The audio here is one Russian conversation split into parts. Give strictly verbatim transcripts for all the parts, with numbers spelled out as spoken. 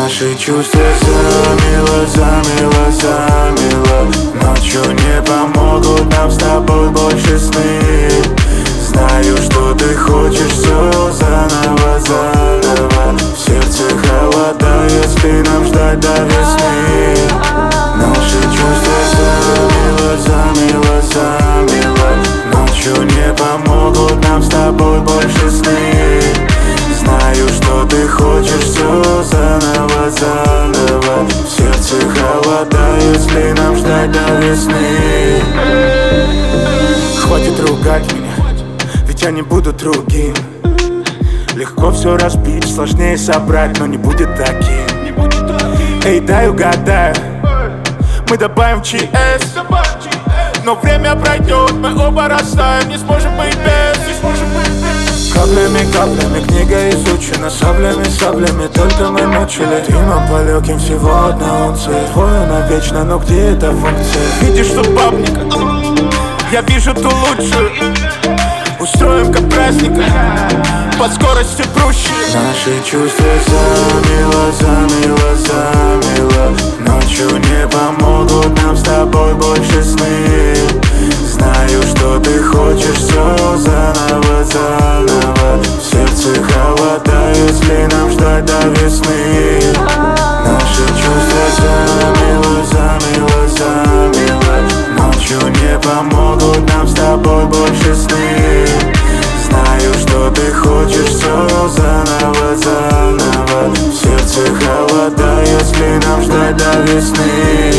Наши чувства замело, замело, замело. Ночью не помогут нам с тобой больше сны. Знаю, что ты хочешь все заново, заново. В сердце холода, если нам ждать до весны. Наши чувства замело, замело, замело. Ночью не помогут нам с тобой больше сны. Знаю, что ты хочешь все заново, заново. В сердце холода, если нам ждать до весны. Хватит ругать меня, ведь я не буду другим. Легко все разбить, сложнее собрать, но не будет таким. Эй, дай угадаю, мы добавим чи эс. Но время пройдет, мы оба растаем, не сможем быть без, не сможем быть без. Каплями, каплями, книга изучена. Саблями, саблями, только мы мучили. Дымом полегким всего одна унция. Твое навечно, но где эта функция? Видишь ту бабника, я вижу ту лучшую. Устроим как праздника, под скоростью прущие. Наши чувства замело, замело, замело. Ночью не помогут нам с тобой больше сны. Знаю, что ты хочешь все заново, заново. В сердце холода, если нам ждать до весны. Наши чувства замело, замело, замело. Ночью не помогут нам с тобой больше сны. Знаю, что ты хочешь все заново, заново. В сердце холода, если нам ждать до весны.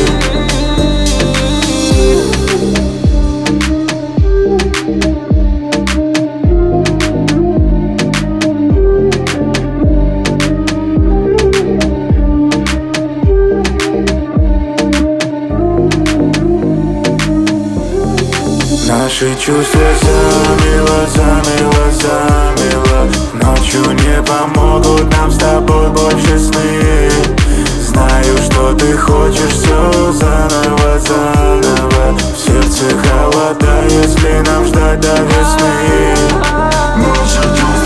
Наши чувства замело, замело, замело. Ночью не помогут нам с тобой больше сны. Знаю, что ты хочешь все заново, заново. В сердце холода, если нам ждать до весны. Наши чувства